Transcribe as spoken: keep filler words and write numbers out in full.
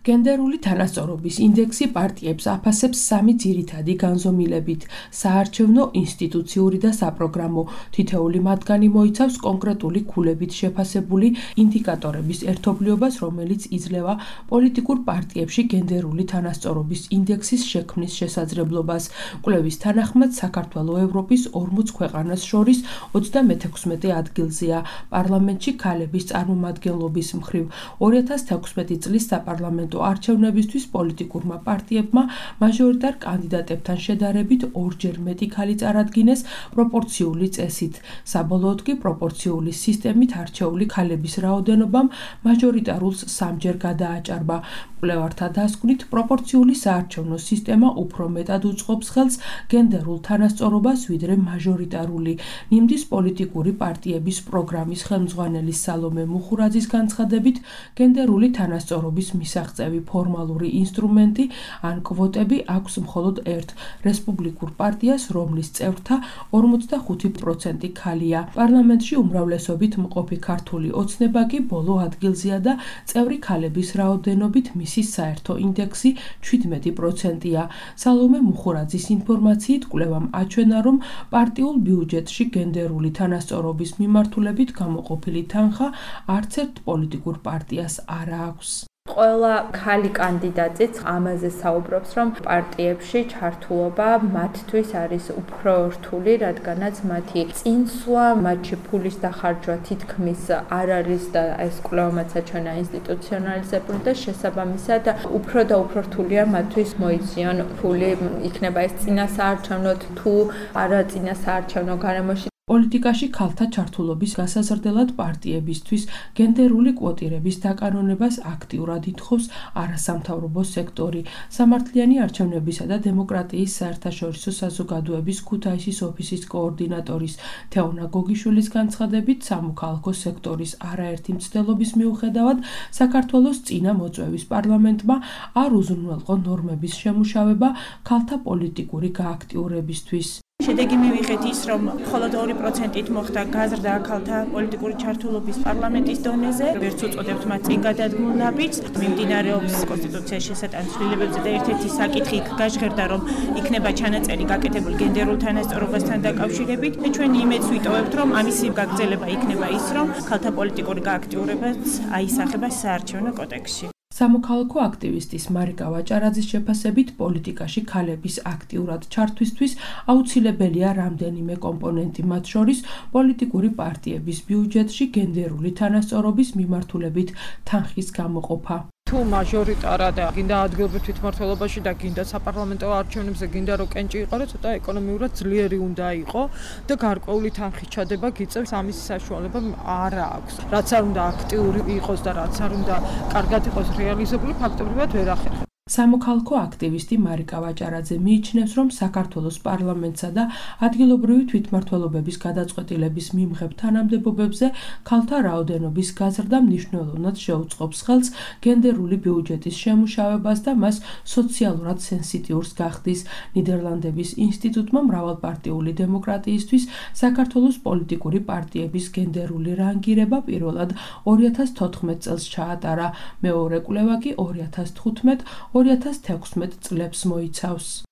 გენდერული თანასწორობის ინდექსი პარტიებს აფასებს სამი ძირითადი განზომილებით: საარჩევნო, ინსტიტუციური და საპროგრამო. თითოეული მათგანი მოიცავს კონკრეტული ქულებით შეფასებული ინდიკატორების ერთობლიობას, რომელიც იძლევა პოლიტიკურ პარტიებში გენდერული თანასწორობის ინდექსის შექმნის შესაძლებლობას. კვლევის თანახმად, საქართველო ევროპის ორმოც ქვეყანას შორის ოცდამეთექვსმეტე ადგილზეა პარლამენტში ქალების წარმომადგენლობის მხრივ. ორი ათას თექვსმეტი წლის საპარლამენტო არჩევნებისთვის პოლიტიკურმა პარტიებმა მაჟორიტარ კანდიდატებთან შედარებით ორჯერ მეტი ქალი წარადგინეს პროპორციული წესით. საბოლოოდ კი პროპორციული სისტემით არჩეული ქალების რაოდენობამ მაჟორიტარულს სამჯერ გადააჭარბა. მკვლევართა დასკვნით, პროპორციული საარჩევნო სისტემა უფრო მეტად უწყობს ხელს გენდერულ თანასწორობას, ვიდრე მაჟორიტარული. ნიმდის პოლიტიკური პარტიების პროგრამის ხელმძღვანელი სალომე მუხურაძის განცხადებით, გენდერული თანასწორობის მისაღწევი ფორმალური ინსტრუმენტი ან კვოტები აქვს მხოლოდ ერთ რესპუბლიკურ პარტიას, რომლის წევრთა ორმოცდახუთი პროცენტი ქალია. პარლამენტში უმრავლესობით მყოფი ქართული ოცნება კი ბოლო ადგილზეა და წევრი ქალების რაოდენობით მისი საერთო ინდექსი შვიდმეტი პროცენტია. სალომე მუხურაძის ინფორმაციით, კვლევამ აჩვენა, რომ პარტიულ ბიუჯეტში გენდერული თანასწორობის მიმართულებით გამოყოფილი თანხა არც ერთ პოლიტიკურ პარტიას არ აქვს. ყველა ქალი კანდიდატიც ამაზე საუბრობს, რომ პარტიებში ჩართულობა მათთვის არის უფრო რთული, რადგანაც მათი წინსვლა, მათში ფულის დახარჯვა თითქმის არ არის და ეს კვლევამაც აჩვენა ინსტიტუციონალიზებული და შესაბამისად უფრო და უფრო რთულია მათთვის მოიციან ფული, იქნება ეს წინასაარჩევნოდ თუ არა წინასაარჩევნო გარემოში. პოლიტიკაში ქალთა ჩართულობის გასაზრდელად პარტიებისთვის გენდერული კვოტირების დაკანონებას აქტიურად ითხოვს არასამთავრობო სექტორი. სამართლიანი არჩევნებისა და დემოკრატიის საერთაშორისო საზოგადოების ქუთაისის ოფისის კოორდინატორის თეონა გოგიშვილის განცხადებით, სამოქალაქო სექტორის არაერთი მცდელობის მიუხედავად, საქართველოს წინა მოწვევის პარლამენტმა არ უზრუნველყო ნორმების შემუშავება ქალთა პოლიტიკური გააქტიურებისთვის. შედეგი მივიღეთ ის, რომ მხოლოდ ორი პროცენტით მოხდა გაზრდა ქალთა პოლიტიკური ჩართულობის პარლამენტის დონეზე. ვერც უწოდებთ მათ წინ გადადგმულობებს. მიმდინარეობს კონსტიტუციაში შესატან ცვლილებებზე და ერთ-ერთი საკითხი იქ გაჟღერდა, რომ იქნება ჩანაწერი გაკეთებული გენდერულ თანასწორობასთან დაკავშირებით. და ჩვენ იმედს ვიტოვებთ, რომ ამის გაგრძელება იქნება ის, რომ ქალთა პოლიტიკური გააქტიურებაც აისახება საარჩევნო კოდექსში. სამოქალაქო აქტივისტის მარიკა ვაჭარაძის შეფასებით, პოლიტიკაში ქალების აქტიურად ჩართვისთვის აუცილებელია რამდენიმე კომპონენტი, მათ შორის პოლიტიკური პარტიების ბიუჯეტში გენდერული თანასწორობის მიმართულებით თანხის გამოყოფა. თუ მაჟორიტარად გინდა ადგილობრივ თვითმმართველობაში და გინდა საპარლამენტო არჩევნებზე გინდა რომ კენჭი იყარო, ცოტა ეკონომიურად ძლიერი უნდა იყო და გარკვეული თანხის ჩადება გიწევს, ამის საშუალება არ აქვს. რაც არ უნდა აქტიური იყოს და რაც არ უნდა კარგად იყოს რეალიზებული, ფაქტობრივად ვერ ახერხებს. სამოქალაქო აქტივისტი მარიკა ვაჭარაძე მიიჩნევს, რომ საქართველოს პარლამენტსა და ადგილობრივი თვითმმართველობების გადაწყვეტილების მიმღებ თანამდებობებზე ქალთა რაოდენობის გაზრდა მნიშვნელოვნად შეუწყობს ხელს გენდერული ბიუჯეტის შემუშავებას და მას სოციალურად სენსიტიურს გახდის. ნიდერლანდების ინსტიტუტმა მრავალპარტიული დემოკრატიისთვის საქართველოს პოლიტიკური პარტიების გენდერული რანგირება პირველად ორი ათას თოთხმეტ წელს ჩაატარა, მეორე კვლევა კი ორი ათას თხუთმეტ ორი ათას თექვსმეტ წლებს მოიცავს.